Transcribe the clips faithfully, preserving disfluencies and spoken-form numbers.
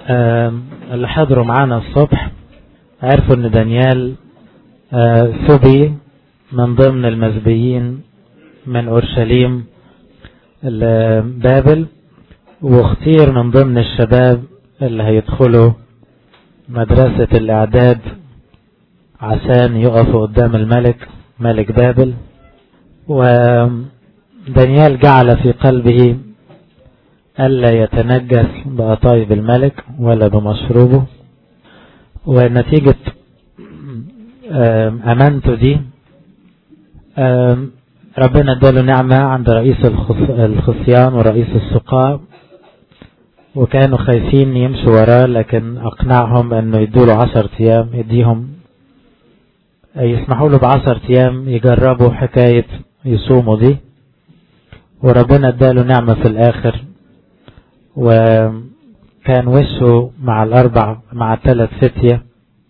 اللي حضروا معانا الصبح عرفوا ان دانيال سبي من ضمن المسبيين من اورشليم لبابل، واختير من ضمن الشباب اللي هيدخلوا مدرسة الاعداد عشان يقفوا قدام الملك ملك بابل. ودانيال جعل في قلبه ألا يتنجس بأطايب الملك ولا بمشروبه، ونتيجة أمانته دي ربنا اداله نعمة عند رئيس الخصيان ورئيس السقاء، وكانوا خايفين يمشوا وراه، لكن أقنعهم أنه يدوله عشر أيام، يديهم يسمحوا له بعشر أيام يجربوا حكاية يصوموا دي، وربنا اداله نعمة في الآخر، وكان وشه مع الأربع مع الثلاث فتية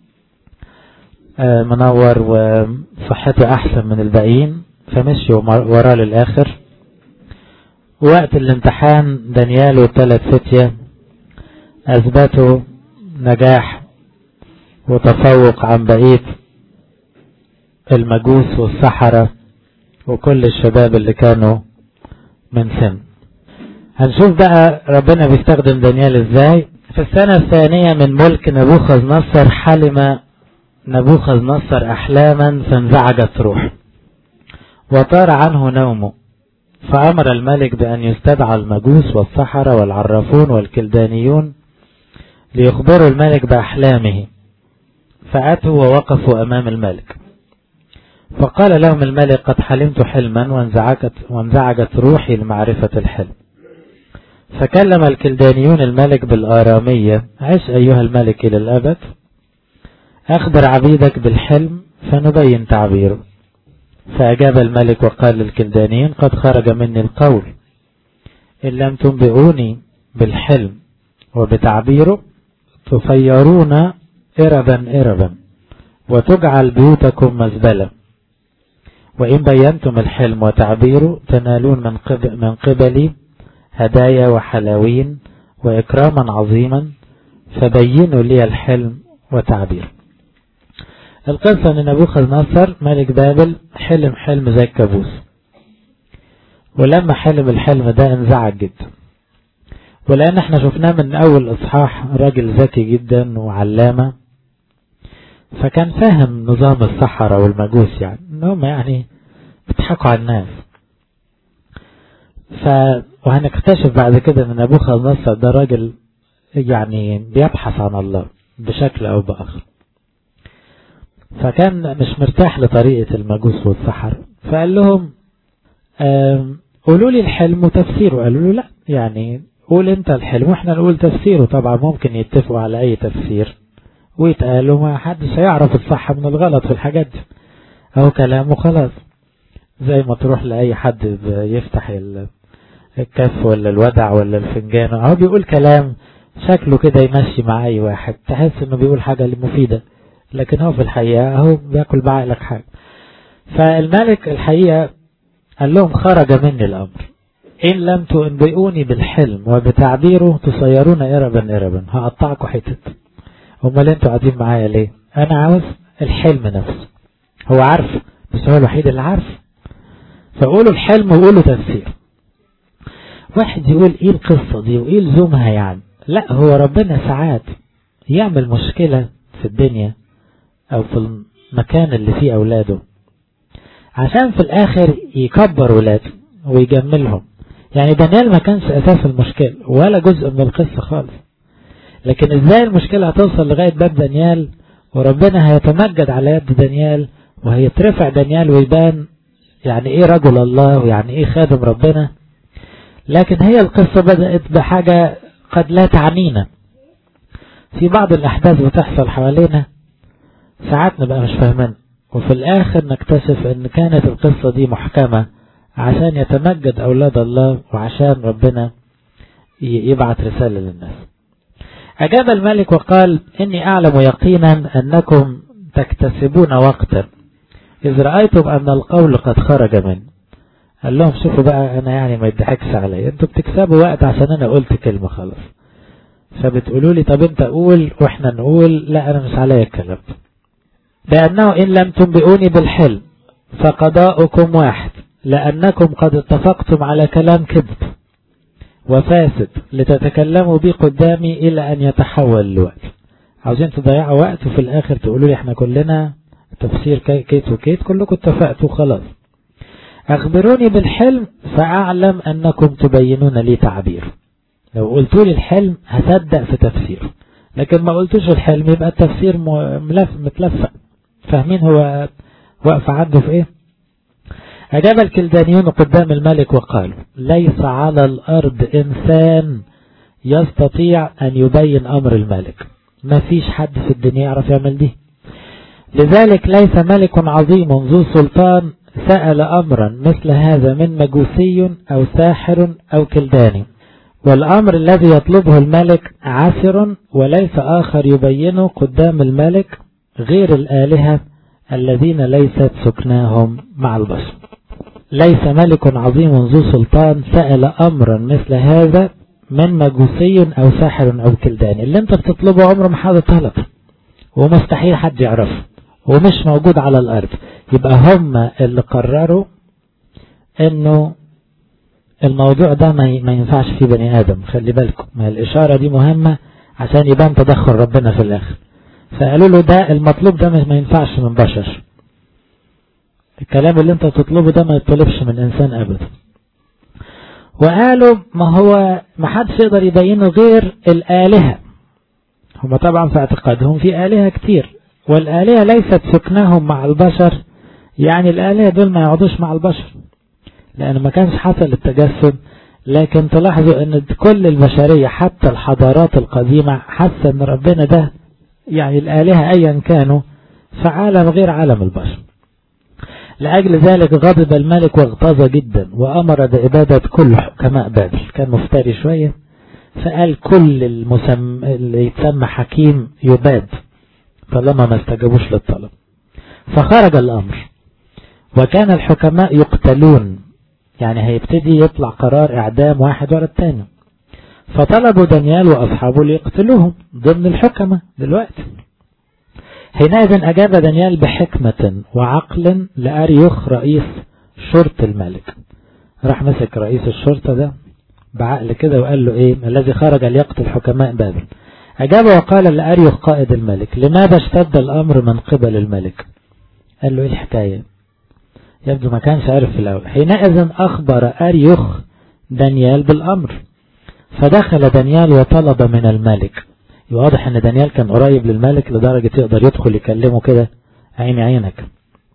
منور وصحته أحسن من الباقيين، فمشوا وراه للآخر. وقت الامتحان دانيال والثلاث فتية أثبتوا نجاح وتفوق عن بقية المجوس والسحرة وكل الشباب اللي كانوا من سن. هنشوف بقى ربنا بيستخدم دانيال ازاي. في السنة الثانية من ملك نبوخذ نصر حلم نبوخذ نصر أحلاما فانزعجت روحه وطار عنه نومه، فأمر الملك بأن يستدعى المجوس والسحرة والعرافون والكلدانيون ليخبروا الملك بأحلامه، فأتوا ووقفوا أمام الملك. فقال لهم الملك: قد حلمت حلما وانزعجت, وانزعجت روحي لمعرفة الحلم. فكلم الكلدانيون الملك بالآرامية: عش أيها الملك إلى الأبد، أخبر عبيدك بالحلم فنبين تعبيره. فأجاب الملك وقال للكلدانيين: قد خرج مني القول، إن لم تنبئوني بالحلم وبتعبيره تصيرون إربا إربا وتجعل بيوتكم مزبلة، وإن بينتم الحلم وتعبيره تنالون من قبل من قبلي هدايا وحلاوين وإكراما عظيما، فبينوا لي الحلم وتعبيره. القصة ان نبوخذ نصر ملك بابل حلم حلم زي الكابوس، ولما حلم الحلم ده انزعج جدا، ولان احنا شفناه من اول اصحاح راجل ذكي جدا وعلامة، فكان فاهم نظام السحرة والمجوس، يعني انهم يعني بيضحكوا على الناس. ف وهنكتشف بعد كده ان نبوخذ نصر ده راجل يعني بيبحث عن الله بشكل او باخر، فكان مش مرتاح لطريقة المجوس والسحر، فقال لهم قولوا لي الحلم وتفسيره. قالوا له لا، يعني قول انت الحلم واحنا نقول تفسيره. طبعا ممكن يتفقوا على اي تفسير ويتقالوا، ما حدش هيعرف الصح من الغلط في الحاجات دي، اهو كلامه خلاص. زي ما تروح لأي حد يفتح الكف ولا الودع ولا الفنجان، اهو بيقول كلام شكله كده يمشي مع اي واحد، تحس انه بيقول حاجة مفيدة، لكن هو في الحقيقة هو بيأكل بعقلك حاجة. فالملك الحقيقة قال لهم: خرج مني الأمر، إن لم تنبئوني بالحلم وبتعبيره تصيرون إربا إربا، هقطعكوا حتت. امال انتوا قاعدين معايا ليه؟ أنا عاوز الحلم نفسه. هو عارف، بس هو الوحيد اللي عارف، فقولوا الحلم وقولوا تفسير. واحد يقول ايه القصة دي وايه لزومها يعني؟ لا، هو ربنا ساعات يعمل مشكلة في الدنيا او في المكان اللي فيه اولاده عشان في الاخر يكبر ولاده ويجملهم. يعني دانيال ما كانش اساس المشكلة ولا جزء من القصة خالص، لكن ازاي المشكلة هتوصل لغاية باب دانيال، وربنا هيتمجد على يد دانيال وهيترفع دانيال ويبان يعني ايه رجل الله ويعني ايه خادم ربنا. لكن هي القصة بدأت بحاجة قد لا تعنينا. في بعض الأحداث بتحصل حوالينا ساعات نبقى مش فاهمين، وفي الآخر نكتشف ان كانت القصة دي محكمة عشان يتمجد أولاد الله وعشان ربنا يبعت رسالة للناس. أجاب الملك وقال: إني أعلم يقينا أنكم تكتسبون وقتا إذ رأيتم أن القول قد خرج منه. قال لهم: شوفوا بقى، أنا يعني ما يضحكش علي، أنتوا بتكسبوا وقت عشان أنا قلت كلمة خلاص. فبتقولوا لي طب انت قول واحنا نقول لا انا مش عليا الكلام. لأنه إن لم تنبئوني بالحلم فقضاؤكم واحد، لأنكم قد اتفقتم على كلام كذب وفاسد لتتكلموا بي قدامي إلى أن يتحول الوقت. عاوزين تضيعوا وقت وفي الآخر تقولوا لي احنا كلنا تفسير كيت وكيت، كلكم اتفقتوا خلاص. أخبروني بالحلم فأعلم أنكم تبينون لي تعبير. لو قلتوا لي الحلم هصدق في تفسيره، لكن ما قلتوش الحلم يبقى التفسير ملف متلفق. فاهمين هو واقف عنده في ايه؟ أجاب الكلدانيون قدام الملك وقالوا ليس على الأرض إنسان يستطيع أن يبين أمر الملك، ما فيش حد في الدنيا يعرف يعمل دي. لذلك ليس ملك عظيم ذو سلطان سأل أمرا مثل هذا من مجوسي أو ساحر أو كلداني، والأمر الذي يطلبه الملك عسر وليس آخر يبينه قدام الملك غير الآلهة الذين ليست سكناهم مع البشر. ليس ملك عظيم ذو سلطان سأل أمرا مثل هذا من مجوسي أو ساحر أو كلداني. اللي انت بتطلبه عمره ما حد طلب، ومستحيل حد يعرفه، ومش موجود على الأرض. يبقى هم اللي قرروا انه الموضوع ده ما ينفعش فيه بني آدم. خلي بالكم، ما الإشارة دي مهمة عشان يبان تدخل ربنا في الآخر. فقالوا له ده المطلوب ده ما ينفعش من بشر، الكلام اللي انت تطلبه ده ما يطلبش من إنسان أبدا. وقالوا ما هو ما حدش يقدر يبينه غير الآلهة. هم طبعا في اعتقادهم في آلهة كتير، والآلهة ليست سكناهم مع البشر، يعني الآلهة دول ما يقعدوش مع البشر لأن ما كانش حصل التجسد. لكن تلاحظوا ان كل البشرية حتى الحضارات القديمة حاسة ان ربنا ده يعني الآلهة ايا كانوا في عالم غير عالم البشر. لأجل ذلك غضب الملك واغتاظ جدا وأمر بإبادة كل حكماء بابل. كان مفتري شوية، فقال كل المسم... اللي يتسمى حكيم يباد طالما ما استجابوش للطلب. فخرج الأمر وكان الحكماء يقتلون، يعني هيبتدي يطلع قرار إعدام واحد ورا الثاني. فطلبوا دانيال وأصحابه ليقتلوهم ضمن الحكمة دلوقتي. حينئذ أجاب دانيال بحكمة وعقل لأريوخ رئيس شرطة الملك. راح مسك رئيس الشرطة ده بعقل كده وقال له ايه الذي خرج ليقتل حكماء بابل. أجاب وقال لأريوخ قائد الملك لماذا اشتد الأمر من قبل الملك؟ قال له ايه الحكاية؟ يبدو ما كانش عارف في الأول. حينئذ أخبر أريوخ دانيال بالأمر، فدخل دانيال وطلب من الملك. واضح ان دانيال كان قريب للملك لدرجة يقدر يدخل يكلمه كده عيني عينك.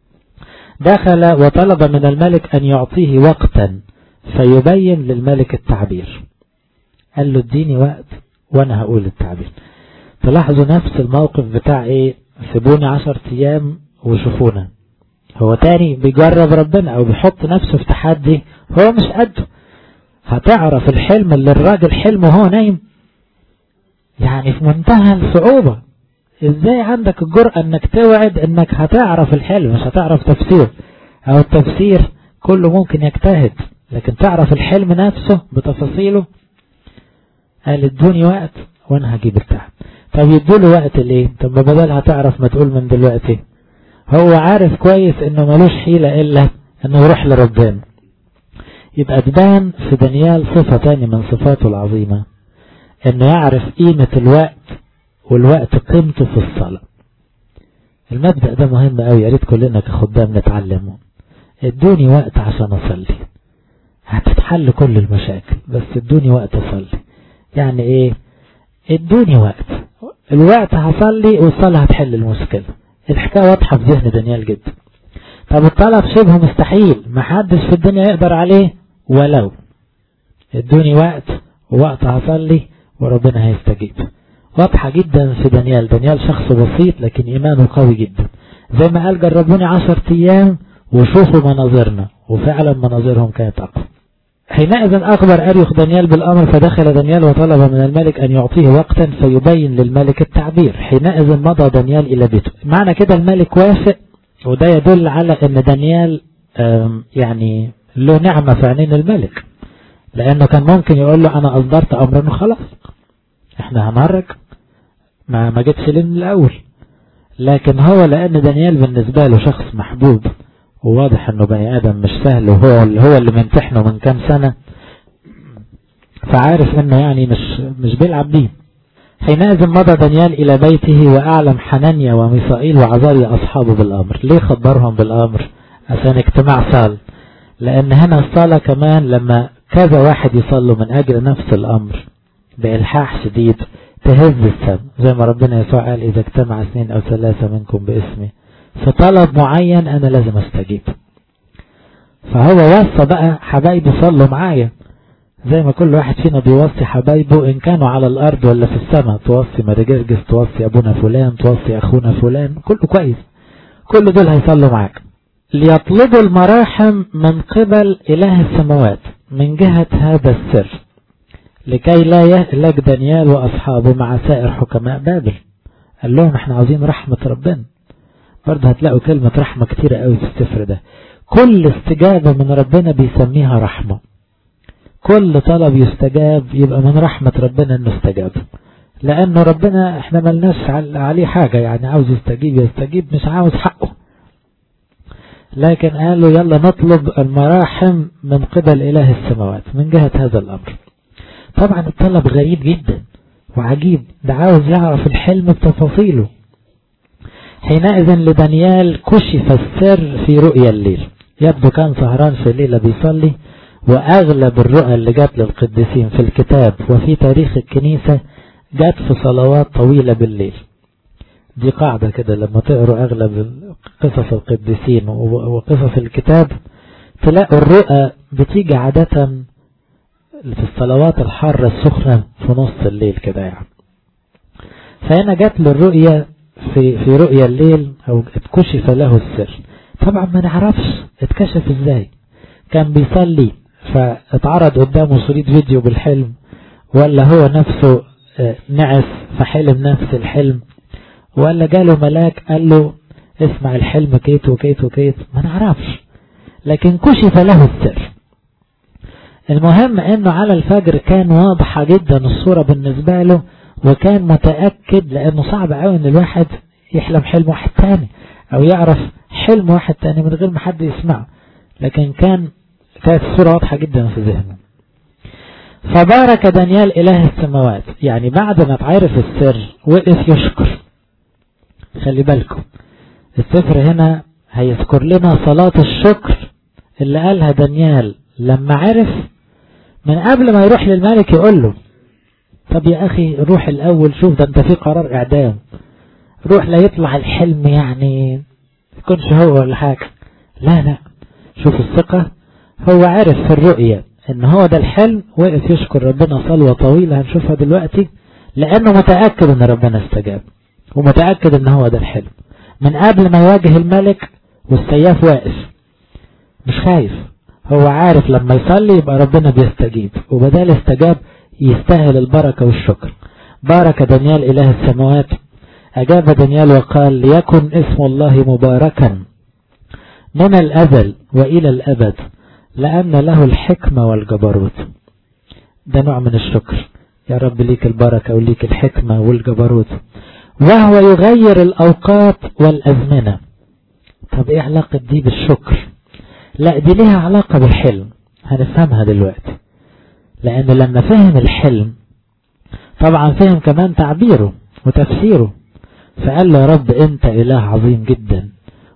دخل وطلب من الملك أن يعطيه وقتا فيبين للملك التعبير. قال له اديني وقت وانا هقول التعبير. تلاحظوا نفس الموقف بتاع ايه، سيبوني عشر ايام وشوفونا. هو تاني بيجرب ربنا او بيحط نفسه في تحدي هو مش قده. هتعرف الحلم اللي الراجل حلمه هو نايم؟ يعني في منتهى الصعوبة. ازاي عندك الجرأة انك توعد انك هتعرف الحلم مش هتعرف تفسير، او التفسير كله ممكن يجتهد لكن تعرف الحلم نفسه بتفاصيله؟ قال ادوني وقت وانا هجيب التعب. طب يدوله وقت ليه؟ طب ما بدل هتعرف ما تقول من دلوقتي. هو عارف كويس انه ملوش حيلة الا انه يروح لربنا. يبقى تبان في دانيال صفة تاني من صفاته العظيمة، انه يعرف قيمة الوقت، والوقت قيمته في الصلاة. المبدأ ده مهم قوي، يا ريت كلنا كخدام نتعلمه. ادوني وقت عشان اصلي، هتتحل كل المشاكل، بس ادوني وقت اصلي. يعني ايه؟ ادوني وقت، الوقت هصلي والصلاة هتحل المشكلة. الحكاية واضحة في ذهن دانيال جدا. طب الطلب شبه مستحيل، محدش في الدنيا يقدر عليه، ولو ادوني وقت ووقت هصلي وربنا هيستجيب. واضحة جدا في دانيال. دانيال شخص بسيط لكن إيمانه قوي جدا. زي ما قال جربوني عشر أيام وشوفوا مناظرنا، وفعلا مناظرهم كانت أقوى. حينئذ أخبر أريوخ دانيال بالأمر، فدخل دانيال وطلب من الملك أن يعطيه وقتا فيبين للملك التعبير. حينئذ مضى دانيال إلى بيته. معنى كده الملك وافق، وده يدل على أن دانيال يعني له نعمة في عينين الملك، لأنه كان ممكن يقول له أنا أصدرت أمرا وخلاص، احنا هنهرج؟ ما ما جتش ليه من الاول؟ لكن هو لان دانيال بالنسبة له شخص محبوب وواضح انه بني ادم مش سهل، وهو اللي هو اللي منتحنه من كام سنة، فعارف انه يعني مش مش بيلعب بيه. حينئذ مضى دانيال الى بيته واعلم حنانيا وميسائيل وعزاريا اصحابه بالامر. ليه خبرهم بالامر؟ عشان اجتماع صال، لان هنا الصلاة كمان لما كذا واحد يصلوا من اجل نفس الامر بإلحاح شديد تهز السم، زي ما ربنا يسوع قال اذا اجتمع اثنين او ثلاثة منكم باسمي فطلب معين انا لازم استجيب. فهو وصى بقى حبايبي صلوا معايا، زي ما كل واحد فينا بيوصي حبايبه ان كانوا على الارض ولا في السماء، توصي مرجرجس، توصي ابونا فلان، توصي اخونا فلان، كله كويس، كل دول هيصلوا معاك. ليطلبوا المراحم من قبل اله السماوات من جهة هذا السر لكي لا يهلك دانيال واصحابه مع سائر حكماء بابل. قال لهم احنا عاوزين رحمة ربنا. برضه هتلاقوا كلمة رحمة كتيرة قوي في السفر ده. كل استجابة من ربنا بيسميها رحمة، كل طلب يستجاب يبقى من رحمة ربنا انه استجاب، لانه ربنا احنا ملناش عليه حاجة، يعني عاوز يستجيب يستجيب، مش عاوز حقه. لكن قالوا يلا نطلب المراحم من قبل اله السماوات من جهة هذا الامر. طبعا الطلب غريب جدا وعجيب، ده عاوز يعرف الحلم بتفاصيله. حينئذ لدانيال كشف السر في رؤيا الليل. يبدو كان سهران في الليلة بيصلي، وأغلب الرؤى اللي جات للقديسين في الكتاب وفي تاريخ الكنيسة جات في صلوات طويلة بالليل. دي قاعدة كده، لما تقروا أغلب قصص القديسين وقصص الكتاب تلاقوا الرؤى بتيجي عادة في الصلوات الحارة السخنة في نص الليل كده يعني. فهنا جات للرؤية في في رؤيا الليل أو اتكشف له السر. طبعا ما نعرفش اتكشف ازاي، كان بيصلي فاتعرض قدامه شريط فيديو بالحلم، ولا هو نفسه نعس فحلم نفس الحلم، ولا جاله ملاك قال له اسمع الحلم كيت وكيت وكيت، ما نعرفش، لكن كشف له السر. المهم انه على الفجر كان واضحة جدا الصورة بالنسبة له، وكان متأكد، لانه صعب قوي ان الواحد يحلم حلم واحد تاني او يعرف حلم واحد تاني من غير ما حد يسمعه، لكن كان كانت الصورة واضحة جدا في ذهنه. فبارك دانيال إله السماوات، يعني بعد ما تعرف السر وقف يشكر. خلي بالكم السفر هنا هيذكر لنا صلاة الشكر اللي قالها دانيال لما عرف، من قبل ما يروح للملك يقول له طب يا أخي روح الأول شوف ده انت في قرار إعدام، روح لا يطلع الحلم يعني يكونش هو ولا حاجة. لا لا، شوف الثقة، هو عارف في الرؤية ان هو ده الحلم، وقف يشكر ربنا صلوة طويلة هنشوفها دلوقتي، لانه متأكد ان ربنا استجاب ومتأكد ان هو ده الحلم من قبل ما يواجه الملك والسياف واقف مش خايف. هو عارف لما يصلي يبقى ربنا بيستجيب، وبدال استجاب يستاهل البركة والشكر. بارك دانيال إله السماوات. أجاب دانيال وقال ليكن اسم الله مباركا من الأزل وإلى الأبد لأن له الحكمة والجبروت. ده نوع من الشكر، يا رب ليك البركة وليك الحكمة والجبروت. وهو يغير الأوقات والأزمنة. طب ايه علاقة دي بالشكر؟ لا دي ليها علاقة بالحلم، هنفهمها دلوقتي. لأن لما فهم الحلم طبعا فهم كمان تعبيره وتفسيره، فقال له يا رب انت إله عظيم جدا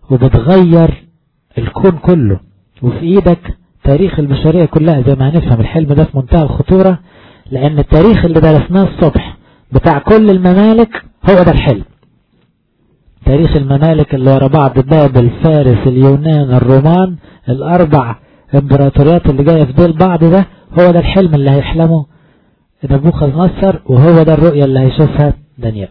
وبتغير الكون كله، وفي ايدك تاريخ البشرية كلها. زي ما هنفهم الحلم ده في منتهى الخطورة، لأن التاريخ اللي درسناه الصبح بتاع كل الممالك هو ده الحلم. تاريخ الممالك اللي ورا بعض، بابل، فارس، اليونان، الرومان، الأربع امبراطوريات اللي جاية في دول بعض، ده هو ده الحلم اللي هيحلمه نبوخذ نصر، وهو ده الرؤية اللي هيشوفها دانيال.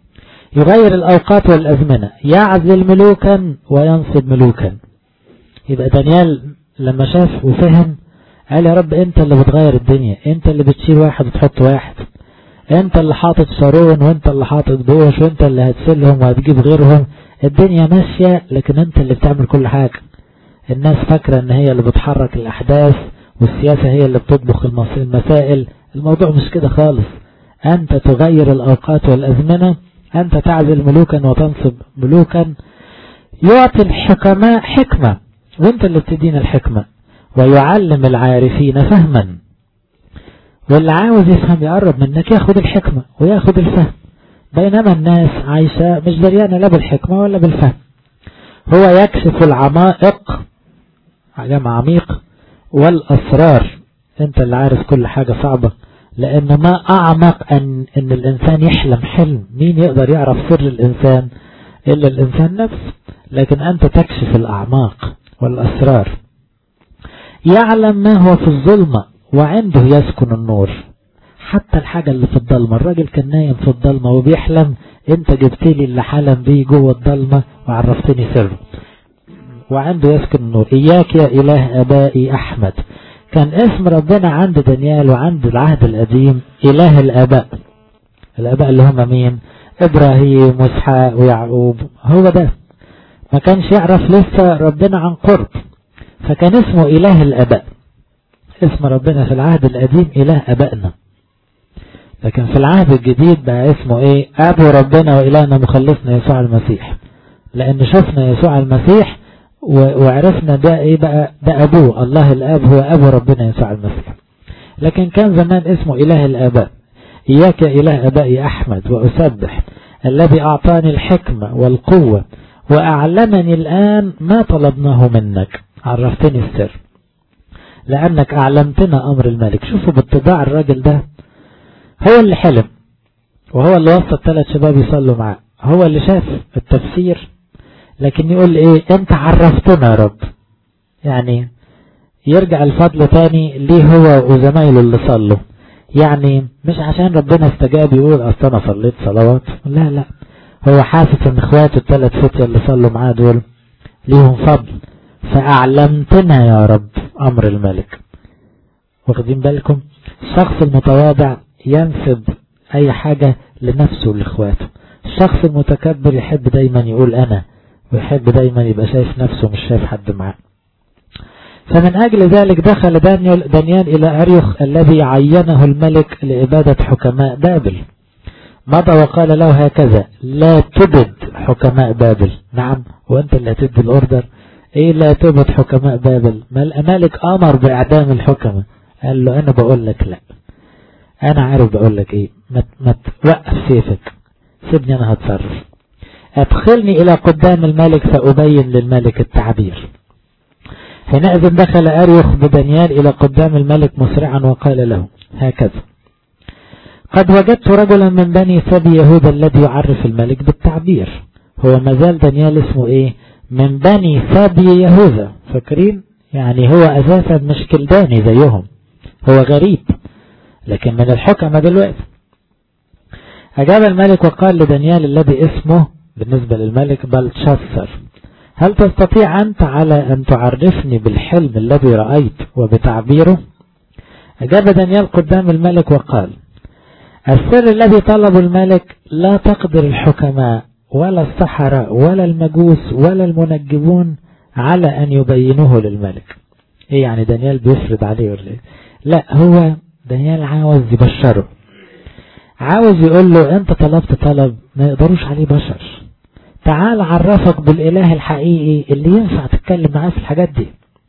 يغير الأوقات والأزمنة، يعزل ملوكا وينصب ملوكا. يبقى دانيال لما شاف وفهم قال يا رب انت اللي بتغير الدنيا، انت اللي بتشيل واحد وتحط واحد، انت اللي حاطط شارون وانت اللي حاطط بوش وانت اللي هتسلهم وهتجيب غيرهم. الدنيا ماشية لكن انت اللي بتعمل كل حاجة. الناس فاكرة ان هي اللي بتحرك الاحداث والسياسة هي اللي بتطبخ المسائل. الموضوع مش كده خالص. أنت تغير الأوقات والأزمنة، أنت تعزل ملوكا وتنصب ملوكا. يعطي الحكماء حكمة وانت اللي بتدين الحكمة، ويعلم العارفين فهما. واللي عاوز يفهم يقرب منك ياخد الحكمة وياخد الفهم، بينما الناس عايشة مش دريانة لا بالحكمة ولا بالفهم. هو يكشف العمائق، جمع عميق، والأسرار. انت اللي عارف كل حاجة صعبة، لأن ما أعمق أن, أن الإنسان يحلم حلم. مين يقدر يعرف سر الإنسان إلا الإنسان نفسه، لكن أنت تكشف الأعماق والأسرار. يعلم ما هو في الظلمة وعنده يسكن النور. حتى الحاجة اللي في الضلمة، الراجل كان نايم في الضلمة وبيحلم، انت جبت لي اللي حلم بيه جوه الضلمة وعرفتني سره. وعنده يسكن النور. إياك يا إله أبائي أحمد. كان اسم ربنا عند دانيال وعند العهد القديم إله الآباء. الآباء اللي هم مين؟ إبراهيم وإسحاق ويعقوب. هو ده ما كانش يعرف لسه ربنا عن قرب، فكان اسمه إله الآباء. اسم ربنا في العهد القديم إله أبائنا، لكن في العهد الجديد بقى اسمه ايه؟ أبو ربنا وإلهنا مخلصنا يسوع المسيح. لأن شفنا يسوع المسيح وعرفنا ده ايه بقى؟ ده أبوه. الله الآب هو أبو ربنا يسوع المسيح. لكن كان زمان اسمه إله الآباء. إياك يا إله أبائي أحمد وأسبح الذي أعطاني الحكمة والقوة وأعلمني الآن ما طلبناه منك. عرفتني السر لأنك أعلمتنا أمر الملك. شوفوا باتباع الراجل ده، هو اللي حلم وهو اللي وصل ثلاث شباب يصلوا معاه، هو اللي شاف التفسير، لكن يقول ايه؟ انت عرفتنا يا رب. يعني يرجع الفضل تاني ليه هو وزمايله اللي صلوا. يعني مش عشان ربنا استجاب يقول اصل انا صليت صلوات، لا لا، هو حاسس ان اخواته الثلاث فتية اللي صلوا معاه دول ليهم فضل. فأعلمتنا يا رب أمر الملك. واخدين بالكم؟ الشخص المتواضع ينسب أي حاجة لنفسه ولإخواته. الشخص المتكبر يحب دايما يقول أنا، ويحب دايما يبقى شايف نفسه مش شايف حد معاه. فمن أجل ذلك دخل دانيال, دانيال إلى أريخ الذي عينه الملك لإبادة حكماء بابل. مضى وقال له هكذا: لا تبد حكماء بابل. نعم، وأنت اللي هتدي الأوردر. إيه لا تبد حكماء بابل؟ ما الملك أمر بإعدام الحكماء. قال له أنا بقول لك لا، أنا عارف بقول لك إيه، ما توقف سيفك، سيبني أنا هتصرف. أدخلني إلى قدام الملك فأبين للملك التعبير. حينئذ دخل أريخ بدانيال إلى قدام الملك مسرعا وقال له هكذا: قد وجدت رجلا من بني سبي يهوذا الذي يعرف الملك بالتعبير. هو مازال دانيال اسمه إيه؟ من بني سبي يهوذا. فاكرين؟ يعني هو أساسا مش كلداني زيهم، هو غريب، لكن من الحكمة دلوقتي. أجاب الملك وقال لدانيال الذي اسمه بالنسبة للملك بلتشاصر: هل تستطيع أنت على أن تعرفني بالحلم الذي رأيت وبتعبيره؟ أجاب دانيال قدام الملك وقال: السر الذي طلب الملك لا تقدر الحكماء ولا السحرة ولا المجوس ولا المنجبون على أن يبينوه للملك. إيه يعني دانيال بيفرض عليه ولا إيه؟ لا، هو دانيال عاوز يبشره، عاوز يقول له أنت طلبت طلب ما يقدروش عليه بشر، تعال عرفك بالإله الحقيقي اللي ينفع تتكلم معاه في الحاجات دي.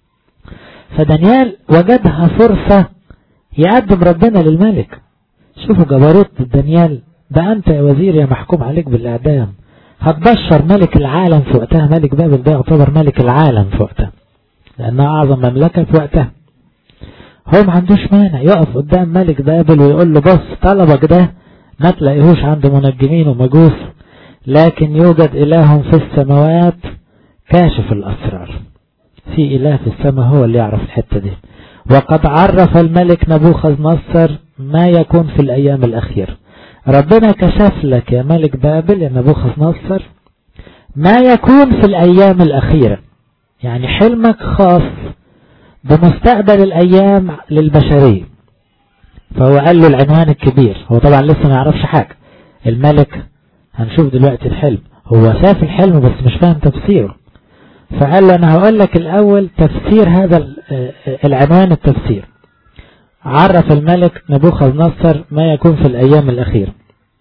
فدانيال وجدها فرصة يقدم ربنا للملك. شوفوا جبروت دانيال، ده أنت يا وزير يا محكوم عليك بالإعدام هتبشر ملك العالم في وقتها. ملك بابل ده يعتبر ملك العالم في وقتها لأنها أعظم مملكة في وقتها. هو ما عندوش مانع يقف قدام ملك بابل ويقول له بص طلبك ده ما تلاقيهوش عند منجمين ومجوس، لكن يوجد إله في السماوات كاشف الأسرار. في إله في السماء هو اللي يعرف الحتة دي. وقد عرف الملك نبوخذ نصر ما يكون في الأيام الأخيرة. ربنا كشف لك يا ملك بابل يا نبوخذ نصر ما يكون في الأيام الأخيرة، يعني حلمك خاص بمستقبل الأيام للبشرية. فهو قال له العنوان الكبير. هو طبعا لسه ما يعرفش حاجة الملك، هنشوف دلوقتي الحلم. هو شاف الحلم بس مش فاهم تفسيره، فقال له أنا هقول لك الأول تفسير هذا العنوان. التفسير عرف الملك نبوخذ نصر ما يكون في الأيام الأخيرة.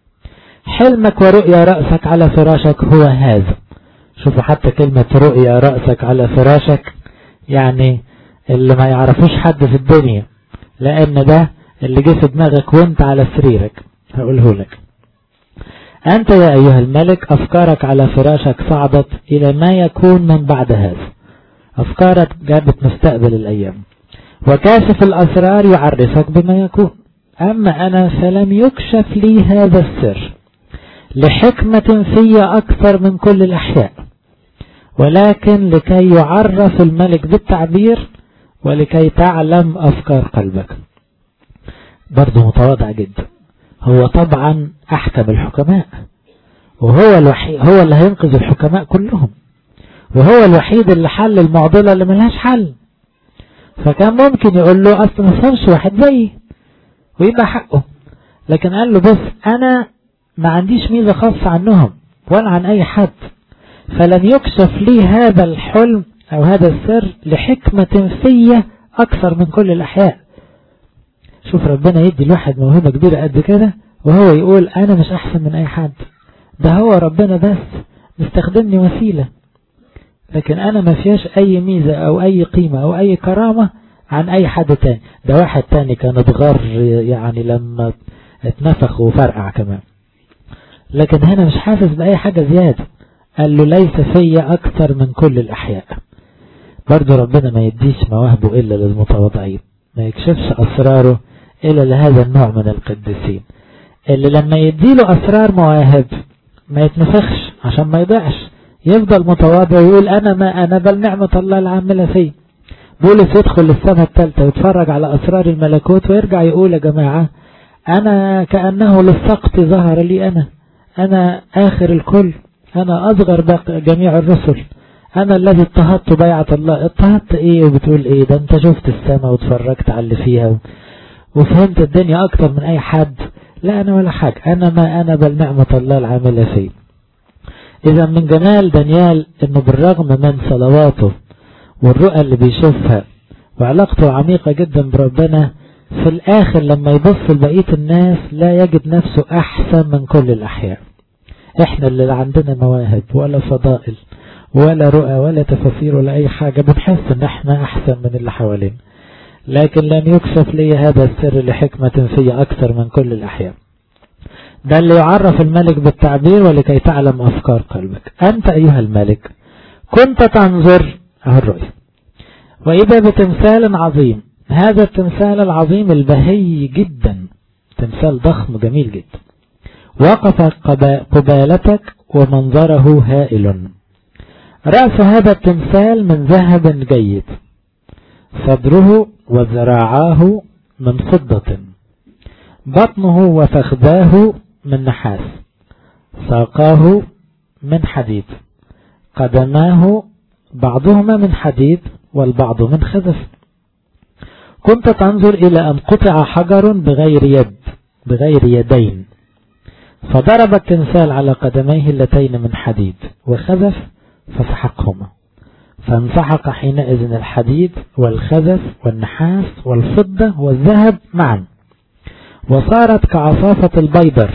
حلمك ورؤيا رأسك على فراشك هو هذا. شوفوا حتى كلمة رؤيا رأسك على فراشك، يعني اللي ما يعرفوش حد في الدنيا، لأن ده اللي جه في دماغك وانت على سريرك. هقوله لك: أنت يا أيها الملك أفكارك على فراشك صعدت إلى ما يكون من بعد هذا. أفكارك جابت مستقبل الأيام، وكاشف الأسرار يعرفك بما يكون. أما أنا فلم يكشف لي هذا السر لحكمة في أكثر من كل الأحياء، ولكن لكي يعرف الملك بالتعبير ولكي تعلم أفكار قلبك. برضو متواضع جدا. هو طبعا أحكم الحكماء، وهو الوحيد، هو اللي هينقذ الحكماء كلهم، وهو الوحيد اللي حل المعضلة اللي ملهاش حل. فكان ممكن يقول له أصلا ما فهمش واحد زيي ويبقى حقه، لكن قال له بس أنا ما عنديش ميزة خاصة عنهم ولا عن أي حد، فلن يكشف لي هذا الحلم أو هذا السر لحكمة فيه أكثر من كل الأحياء. شوف ربنا يدي الواحد موهبة كبيرة قد كده وهو يقول أنا مش أحسن من أي حد، ده هو ربنا بس مستخدمني وسيلة، لكن أنا ما فيهاش أي ميزة أو أي قيمة أو أي كرامة عن أي حد تاني. ده واحد تاني كان اتغر يعني لما اتنفخ وفرقع كمان، لكن هنا مش حاسس بأي حاجة زيادة. قال له ليس في أكثر من كل الأحياء. برضو ربنا ما يديش مواهبه إلا للمتواضعين، ما يكشفش أسراره إلا لهذا النوع من القديسين، اللي لما يديله أسرار مواهب ما يتنفخش عشان ما يضيعش، يفضل متواضع ويقول أنا ما أنا بل نعمة الله العاملة فيه. بولس يدخل السنة الثالثة ويتفرج على أسرار الملكوت ويرجع يقول يا جماعة أنا كأنه للسقط ظهر لي، أنا أنا آخر الكل، أنا أصغر جميع الرسل، أنا الذي اضطهدت بيعة الله. اضطهدت إيه وبتقول إيه؟ ده أنت شفت السماء وتفرجت على اللي فيها وفهمت الدنيا أكتر من أي حد. لا أنا ولا حاجة، أنا ما أنا بل نعمة الله العاملة فيه. إذا من جمال دانيال إنه بالرغم من صلواته والرؤى اللي بيشوفها وعلاقته عميقة جدا بربنا، في الآخر لما يبص لبقية الناس لا يجد نفسه أحسن من كل الأحياء. إحنا اللي عندنا مواهب ولا فضائل ولا رؤى ولا تفسير ولا أي حاجة بنحس إن إحنا أحسن من اللي حوالين، لكن لن يكشف لي هذا السر لحكمة في أكثر من كل الأحياء. ده اللي يعرف الملك بالتعبير ولكي تعلم أفكار قلبك. أنت أيها الملك كنت تنظر أهو الرؤية، وإذا بتمثال عظيم. هذا التمثال العظيم البهي جدا، تمثال ضخم جميل جدا، وقف قبالتك ومنظره هائل. رأس هذا التمثال من ذهب جيد، صدره وذراعاه من فضة، بطنه وفخذاه من نحاس، ساقاه من حديد، قدماه بعضهما من حديد والبعض من خزف. كنت تنظر إلى أن قطع حجر بغير يد بغير يدين، فضرب التمثال على قدميه اللتين من حديد وخزف فسحقهما، فانسحق حينئذ الحديد والخزف والنحاس والفضة والذهب معا، وصارت كعصافة البيضر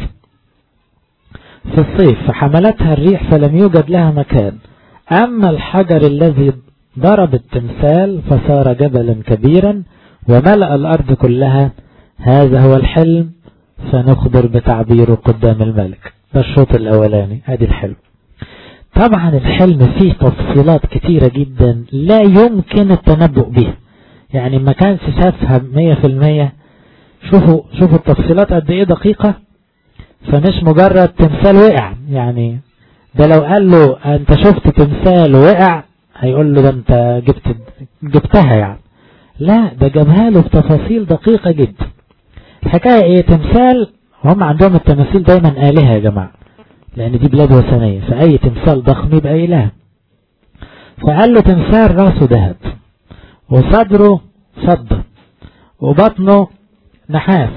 في الصيف، فحملتها الريح فلم يوجد لها مكان. أما الحجر الذي ضرب التمثال فصار جبلا كبيرا وملأ الأرض كلها. هذا هو الحلم، فنخبر بتعبيره قدام الملك. ده الشوط الأولاني، هذه الحلم. طبعا الحلم فيه تفصيلات كتيرة جدا لا يمكن التنبؤ بها، يعني ما كانش شافها مية في المية. شوفوا شوفوا التفصيلات قد ايه دقيقة، فمش مجرد تمثال وقع. يعني ده لو قال له انت شفت تمثال وقع هيقول له ده انت جبت جبتها يعني، لا ده جابها له بتفاصيل دقيقة جدا. الحكاية ايه؟ تمثال، هم عندهم التماثيل دايما آلهة يا جماعة، لان دي بلاد وثنية، فأي تمثال ضخم يبقى إله. فقال له تمثال راسه ذهب وصدره فضة وبطنه نحاس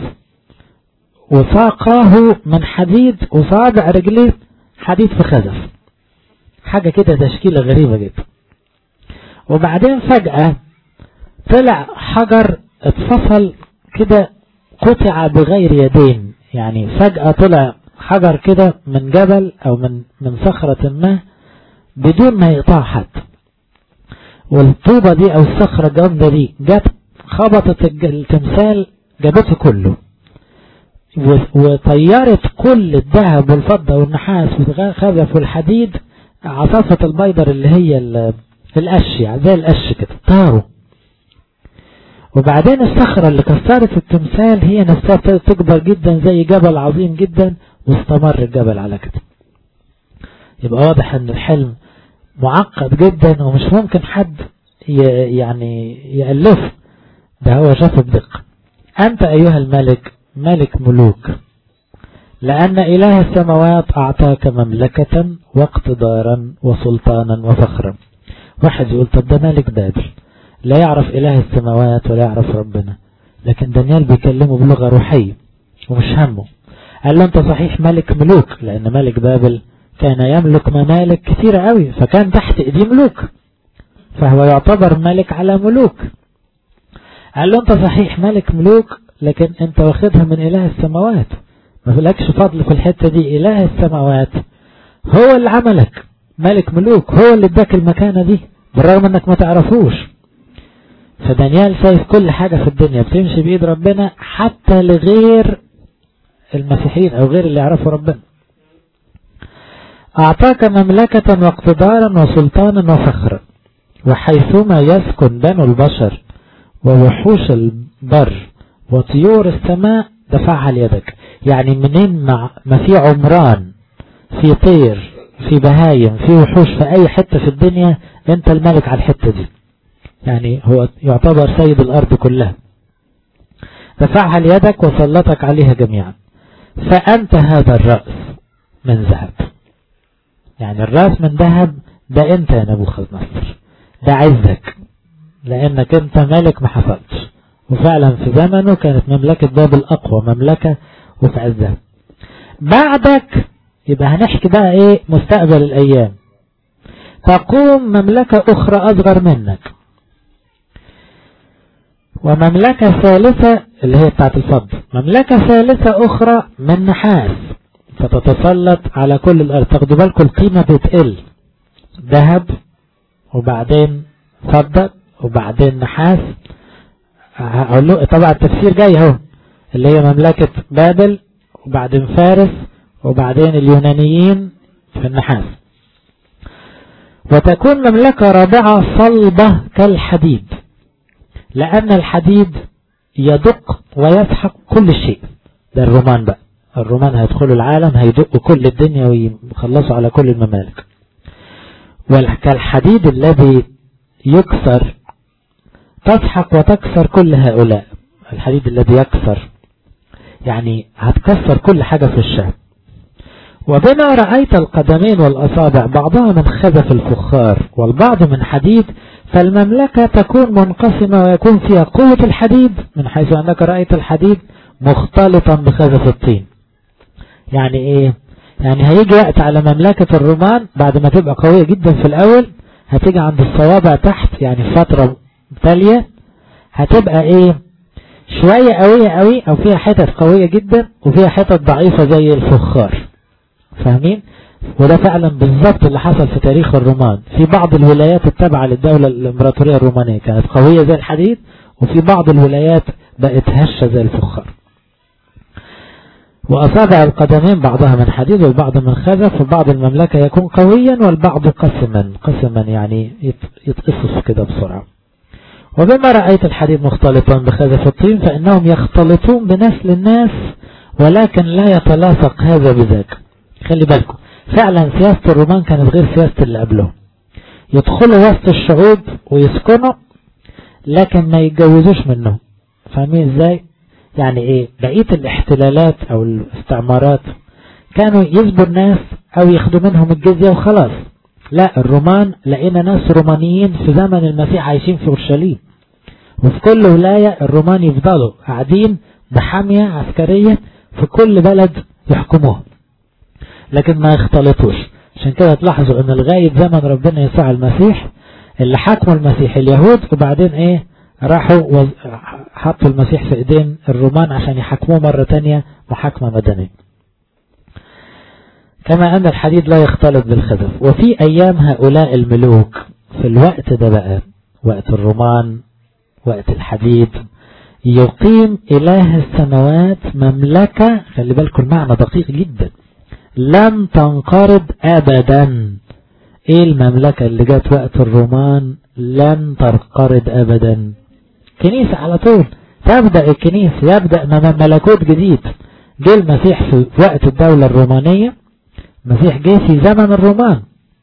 وساقاه من حديد وصابع رجليه حديد في خزف. حاجة كده تشكيلة غريبة جدا. وبعدين فجأة طلع حجر اتفصل كده قطع بغير يدين، يعني فجأة طلع حجر كده من جبل او من من صخرة ما بدون ما يقطع حد، والطوبة دي او الصخرة الجامدة دي جت خبطت التمثال جابته كله وطيرت كل الذهب والفضة والنحاس والخزف والحديد، عصافة البيضر اللي هي القش يعني زي القش كده طاروا. وبعدين الصخرة اللي كسرت التمثال هي نفسها تكبر جدا زي جبل عظيم جدا، واستمر الجبل على كده. يبقى واضح ان الحلم معقد جدا ومش ممكن حد يعني يألفه، ده هو شافه بدقة. أنت أيها الملك ملك ملوك، لأن إله السماوات أعطاك مملكة واقتدارا وسلطانا وفخرا. واحد يقول طب ده ملك بابل لا يعرف إله السماوات ولا يعرف ربنا، لكن دانيال بيكلمه بلغة روحية ومش همه. قال له أنت صحيح ملك ملوك، لأن ملك بابل كان يملك ممالك كثيرة قوي، فكان تحت إيديه ملوك، فهو يعتبر ملك على ملوك. قال له أنت صحيح ملك ملوك، لكن أنت واخدها من إله السماوات، ما فيلكش فضل في الحتة دي. إله السماوات هو اللي عملك ملك ملوك، هو اللي اداك المكانة دي بالرغم أنك ما تعرفوش. فدانيال شايف كل حاجة في الدنيا بتمشي بإيد ربنا حتى لغير المسيحيين أو غير اللي يعرفوا ربنا. أعطاك مملكة واقتدارا وسلطانا وفخرا، وحيثما يسكن بنو البشر ووحوش البر وطيور السماء دفعها ليدك. يعني منين ما في عمران، في طير، في بهايم، في وحوش في أي حتة في الدنيا، أنت الملك على الحتة دي، يعني هو يعتبر سيد الأرض كلها. دفعها ليدك وسلطك عليها جميعا، فأنت هذا الرأس من ذهب. يعني الرأس من ذهب ده أنت يا نبوخذ نصر، ده عزك لأنك أنت ملك ما حصلتش. وفعلا في زمنه كانت مملكة بابل أقوى مملكة وفي عزها. بعدك يبقى هنحكي بقى إيه مستقبل الأيام. تقوم مملكة أخرى أصغر منك، ومملكة ثالثة اللي هي بتاعت الفضة، مملكة ثالثة أخرى من نحاس فتتسلط على كل الأرض. تاخدوا بالكم القيمة بتقل، ذهب وبعدين فضة وبعدين نحاس. هقول له طبعا التفسير جاي اهو، اللي هي مملكة بابل وبعدين فارس وبعدين اليونانيين في النحاس. وتكون مملكة رابعة صلبة كالحديد، لأن الحديد يدق ويسحق كل شيء. ده الرومان بقى، الرومان هيدخلوا العالم هيدقوا كل الدنيا ويخلصوا على كل الممالك. وكالحديد الذي يكسر تسحق وتكسر كل هؤلاء. الحديد الذي يكسر يعني هتكسر كل حاجة في الشام. وبما رأيت القدمين والأصابع بعضها من خزف الفخار والبعض من حديد، فالمملكة تكون منقسمة ويكون فيها قوة الحديد من حيث أنك رأيت الحديد مختلطا بخزف الطين. يعني إيه؟ يعني هيجي وقت على مملكة الرومان بعد ما تبقى قوية جدا في الأول، هتيجي عند الصوابع تحت يعني فترة تالية هتبقى إيه شوية قوية قوي أو فيها حتت قوية جدا وفيها حتت ضعيفة زي الفخار. فاهمين؟ وده فعلا بالضبط اللي حصل في تاريخ الرومان. في بعض الولايات التابعة للدولة الإمبراطورية الرومانية كانت قوية زي الحديد، وفي بعض الولايات بقت هشة زي الفخار. وأصابع القدمين بعضها من حديد والبعض من خزف، وبعض المملكة يكون قويا والبعض قسما قسما يعني يتقصص كده بسرعة. وبما رأيت الحديد مختلطا بخزف الطين فإنهم يختلطون بنسل الناس ولكن لا يتلاصق هذا بذاك. خلي بالكم فعلا سياسة الرومان كانت غير سياسة اللي قبلهم. يدخلوا وسط الشعوب ويسكنوا لكن ما يتجوزوش منهم. فاهمين ازاي؟ يعني ايه؟ بقية الاحتلالات او الاستعمارات كانوا يسبوا الناس او ياخدوا منهم الجزية وخلاص. لا، الرومان لقينا ناس رومانيين في زمن المسيح عايشين في اورشليم، وفي كل ولاية الرومان يفضلوا قاعدين بحامية عسكرية في كل بلد يحكموها، لكن ما يختلطوش. عشان كده تلاحظوا ان لغاية زمن ربنا يسوع المسيح اللي حكموا المسيح اليهود، وبعدين ايه راحوا حطوا المسيح في ايدين الرومان عشان يحكموه مرة تانية محاكمة مدنية. كما أن الحديد لا يختلط بالخزف. وفي أيام هؤلاء الملوك في الوقت ده بقى وقت الرومان وقت الحديد يقيم إله السماوات مملكة، خلي بالكم المعنى دقيق جدا، لن تنقرض أبدا. إيه المملكة اللي جات وقت الرومان لن تنقرض أبدا؟ كنيسة على طول، تبدأ الكنيسة، يبدأ ملكوت جديد. جه المسيح في وقت الدولة الرومانية، المسيح جه في زمن الرومان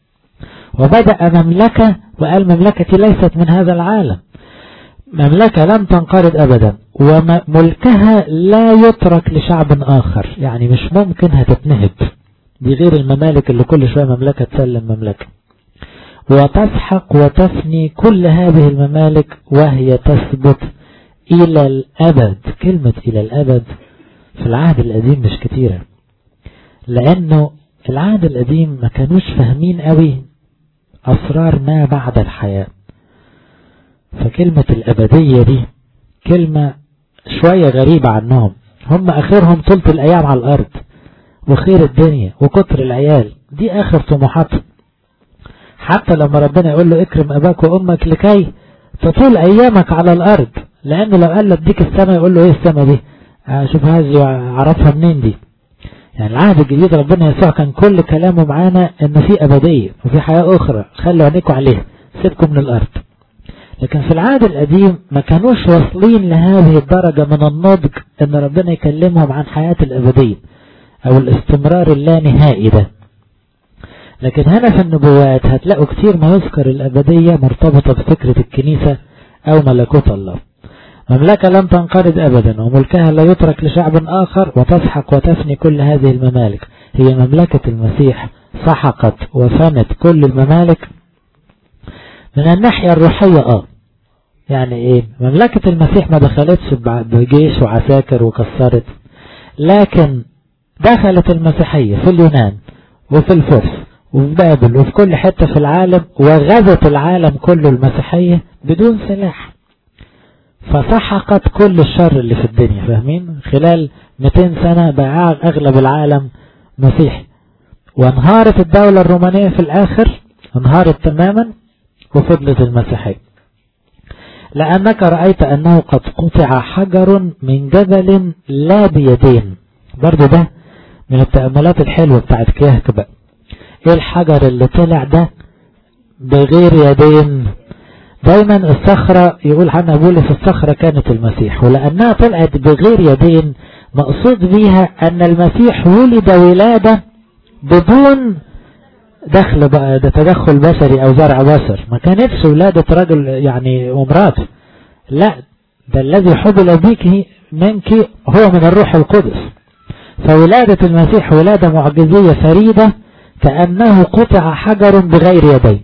وبدأ مملكة، وقال مملكتي ليست من هذا العالم، مملكة لن تنقرض أبدا، وملكها لا يترك لشعب آخر، يعني مش ممكن هتتنهب، دي غير الممالك اللي كل شوية مملكة تسلم مملكة. وتسحق وتفني كل هذه الممالك وهي تثبت إلى الأبد. كلمة إلى الأبد في العهد القديم مش كتيرة، لأنه العهد القديم ما كانوش فاهمين قوي أسرار ما بعد الحياة، فكلمة الأبدية دي كلمة شوية غريبة عنهم. هم آخرهم طولة الأيام على الأرض وخير الدنيا وكتر العيال، دي آخر طموحاتهم. حتى لما ربنا يقول له اكرم أباك وأمك لكي تطول أيامك على الأرض، لأنه لو قال له اديك السماء يقول له ايه السماء دي؟ شوف هذه عرفها منين دي؟ يعني العهد الجديد ربنا يسوع كان كل كلامه معانا انه في أبدية وفي حياة أخرى، خلوا عينيكم عليها، سيبكم من الأرض. لكن في العهد القديم ما كانوش واصلين لهذه الدرجة من النضج ان ربنا يكلمهم عن حياة الأبدية او الاستمرار اللانهائي ده. لكن هنا في النبوات هتلاقوا كتير ما يذكر الأبدية مرتبطة بفكرة الكنيسة او ملكوت الله. مملكة لن تنقرض أبدا وملكها لا يترك لشعب آخر وتسحق وتفني كل هذه الممالك. هي مملكة المسيح سحقت وفنت كل الممالك من الناحية الروحية. اه يعني ايه؟ مملكة المسيح ما دخلتش بجيش وعساكر وكسرت، لكن دخلت المسيحية في اليونان وفي الفرس وفي بابل وفي كل حتة في العالم، وغزت العالم كله المسيحية بدون سلاح، فسحقت كل الشر اللي في الدنيا. فاهمين؟ خلال مئتين سنة بقى اغلب العالم مسيحي، وانهارت الدولة الرومانية في الاخر، انهارت تماما وفضلت المسيحية. لأنك رأيت أنه قد قطع حجر من جبل لا بيدين. برضو ده من التأملات الحلوة بتاعت كيهك بقى. ايه الحجر اللي طلع ده بغير يدين؟ دايما الصخرة يقول عنها بولس الصخرة كانت المسيح، ولأنها طلعت بغير يدين مقصود بيها أن المسيح ولد ولادة بدون دخل بقى، ده تدخل بشري او زرع بشر، ما كانتش ولادة رجل يعني ومراته، لا ده الذي حبل بك منك هو من الروح القدس. فولادة المسيح ولادة معجزية فريدة كأنه قطع حجر بغير يدين.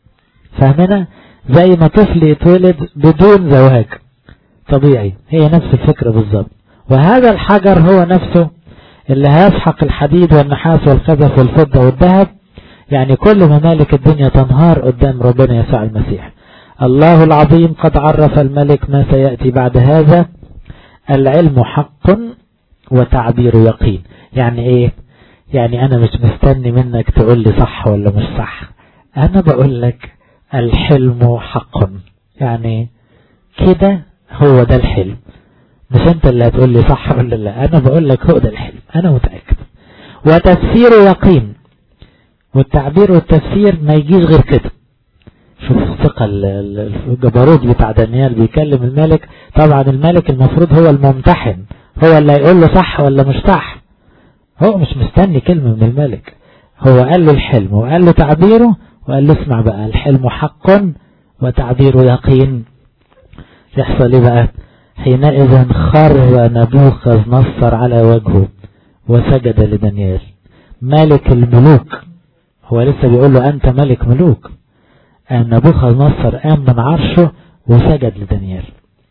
فهمنا؟ زي ما طفل يتولد بدون زواج طبيعي، هي نفس الفكرة بالظبط. وهذا الحجر هو نفسه اللي هيسحق الحديد والنحاس والخزف والفضة والذهب، يعني كل ممالك الدنيا تنهار قدام ربنا يسوع المسيح. الله العظيم قد عرف الملك ما سيأتي بعد هذا، العلم حق وتعبير يقين. يعني ايه؟ يعني انا مش مستني منك تقول لي صح ولا مش صح، انا بقول لك الحلم حق، يعني كده هو ده الحلم، مش انت اللي هتقول لي صح ولا لا، انا بقول لك هو ده الحلم، انا متأكد. وتفسير يقين، والتعبير والتفسير ما يجيش غير كده. شوف الثقة الجبروت بتاع دانيال بيكلم الملك، طبعا الملك المفروض هو الممتحن، هو اللي هيقول له صح ولا مش صح، هو مش مستني كلمة من الملك، هو قال له الحلم وقال له تعبيره وقال له اسمع بقى الحلم حق وتعبيره يقين. يحصل ايه بقى؟ حينئذ خر نبوخذ نصر على وجهه وسجد لدانيال. ملك الملوك، هو لسه بيقول له أنت ملك ملوك، قام نبوخذ نصر قام من عرشه وسجد لدانيال،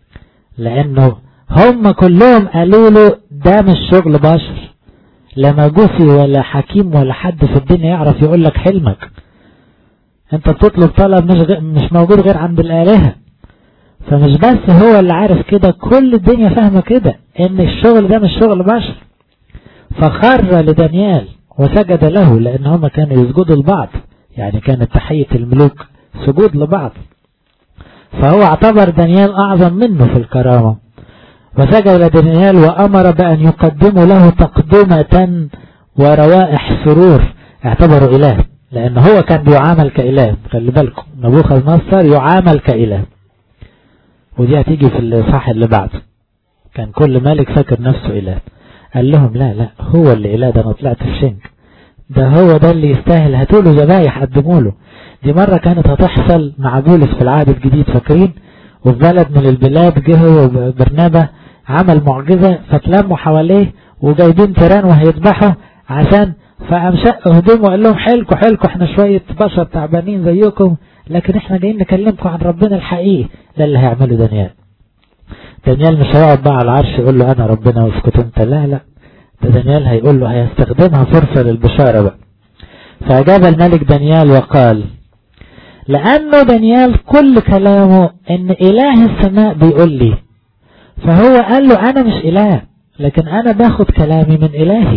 لأنه هم كلهم قالوا له ده مش شغل بشر، لا مجوسي ولا حكيم ولا حد في الدنيا يعرف يقول لك حلمك، انت بتطلب طلب مش, مش موجود غير عند الآلهة. فمش بس هو اللي عارف كده، كل الدنيا فاهمة كده ان الشغل ده مش شغل بشر. فخر لدانيال وسجد له، لان هما كانوا يسجدوا لبعض، يعني كانت تحية الملوك سجود لبعض، فهو اعتبر دانيال اعظم منه في الكرامة. وسجد لدانيال وامر بان يقدموا له تقدمة وروائح سرور، اعتبروا اله، لان هو كان بيعامل كاله. خلي بالكم نبوخذ نصر يعامل كاله، ودي هتيجي في الإصحاح اللي بعده. كان كل ملك فاكر نفسه اله، قال لهم لا لا هو اللي اله، ده انا طلعت في شنك، ده هو ده اللي يستاهل، هاتوله ذبايح قدموله. دي مرة كانت هتحصل مع بولس في العهد الجديد فاكرين، وفي بلد من البلاد جه هو برنابا عمل معجزة، فتلموا حواليه وجايبين تيران وهيذبحوا عشان، فقام شق هدومه وقال لهم حلكوا حلكوا احنا شوية بشر تعبانين زيكم، لكن احنا جايين نكلمكم عن ربنا الحقيقي. ده اللي هيعمله دانيال. دانيال مش هيقعد بقى على العرش يقول له انا ربنا واسكت انت، لا لا، ده دانيال هيقول له، هيستخدمها فرصة للبشارة بقى. فأجاب الملك دانيال وقال، لأنه دانيال كل كلامه ان اله السماء بيقول لي، فهو قال له انا مش اله، لكن انا باخد كلامي من الهي.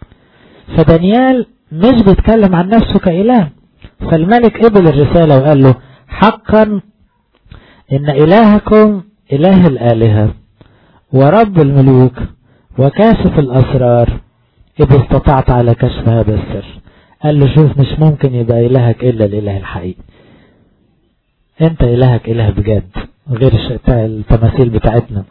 فدانيال مش بيتكلم عن نفسه كاله. فالملك قبل الرسالة وقال له، حقا ان الهكم اله الالهة ورب الملوك وكاشف الاسرار، اذا استطعت على كشف هذا السر. قال له شوف، مش ممكن يبقى الهك الا الاله الحقيقي، انت الهك اله بجد غير التماثيل بتاعتنا.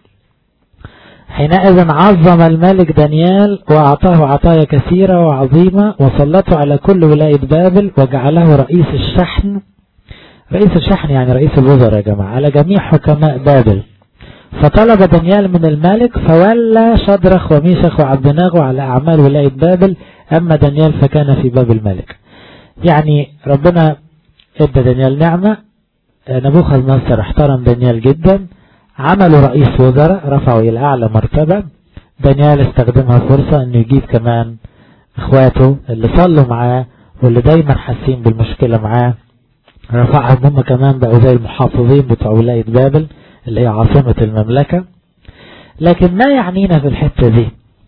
حينئذ عظم الملك دانيال وأعطاه عطايا كثيرة وعظيمة، وسلطه على كل ولاية بابل، وجعله رئيس الشحن. رئيس الشحن يعني رئيس الوزراء يا جماعة، على جميع حكماء بابل. فطلب دانيال من الملك فولى شدرخ وميشخ وعبدناغو على أعمال ولاية بابل، أما دانيال فكان في باب الملك. يعني ربنا ادى دانيال نعمة. نبوخذ نصر احترم دانيال جدا، عملوا رئيس وزراء، رفعوا إلى أعلى مرتبة. دانيال استخدمها فرصة أنه يجيب كمان إخواته اللي صلوا معاه واللي دايما حاسين بالمشكلة معاه، رفعهم هم كمان بقوا زي المحافظين بتوع ولاية بابل اللي هي عاصمة المملكة. لكن ما يعنينا في الحتة دي،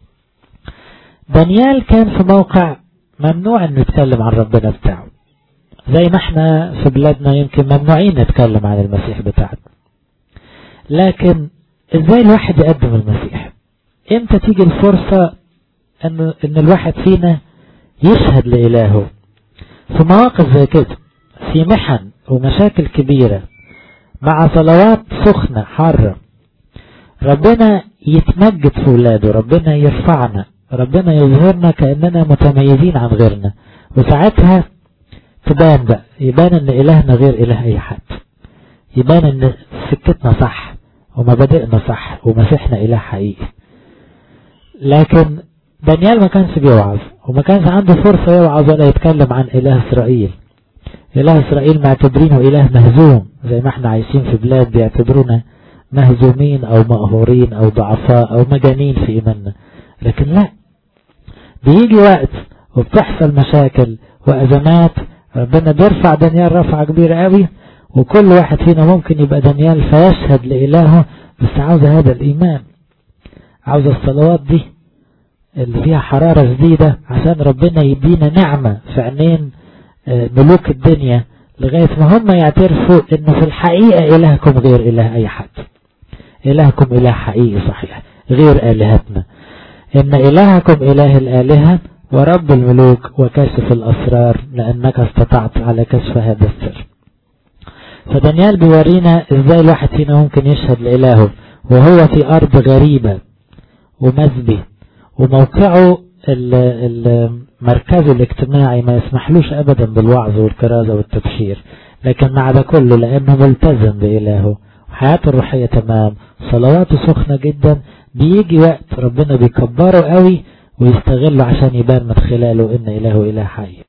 دانيال كان في موقع ممنوع أنه يتكلم عن ربنا بتاعه، زي ما احنا في بلادنا يمكن ممنوعين نتكلم عن المسيح بتاعنا. لكن ازاي الواحد يقدم المسيح؟ امتى تيجي الفرصة ان, إن الواحد فينا يشهد لإلهه؟ في مواقف زي كده، في محن ومشاكل كبيرة، مع صلوات سخنة حارة، ربنا يتمجد في ولاده، ربنا يرفعنا، ربنا يظهرنا كأننا متميزين عن غيرنا. وساعتها تبان بقى، يبان ان إلهنا غير إله أي حد، يبان ان سكتنا صح ومبادئنا صح ومسيحنا إله حقيقي. لكن دانيال ما كانش بيوعظ، وما كانش عنده فرصة يوعظ ولا يتكلم عن إله إسرائيل. إله إسرائيل معتبرينه إله مهزوم، زي ما احنا عايشين في بلاد بيعتبرونا مهزومين أو مقهورين أو ضعفاء أو مجانين في إيماننا. لكن لا، بيجي وقت وبتحصل مشاكل وأزمات، ربنا بيرفع دانيال رفعة كبيرة قوي، وكل واحد فينا ممكن يبقى دانيال فيشهد لإلهه، بس عاوز هذا الإيمان، عاوز الصلوات دي اللي فيها حرارة جديدة، عشان ربنا يدينا نعمة في عينين ملوك الدنيا، لغاية ما هم يعترفوا انه في الحقيقة إلهكم غير إله أي حد، إلهكم إله حقيقي صحيح غير آلهتنا، إن إلهكم إله الآلهة ورب الملوك وكاشف الأسرار، لأنك استطعت على كشف هذا السر. فدانيال بيورينا ازاي الواحد فينا ممكن يشهد لإلهه وهو في أرض غريبة ومذبي، وموقعه المركز الاجتماعي ما يسمحلوش أبدا بالوعظ والكرازة والتبشير، لكن مع ده كله لأنه ملتزم بإلهه وحياته الروحية تمام، صلواته سخنة جدا، بيجي وقت ربنا بيكبره قوي ويستغله عشان يبان من خلاله إن إلهه إله حي.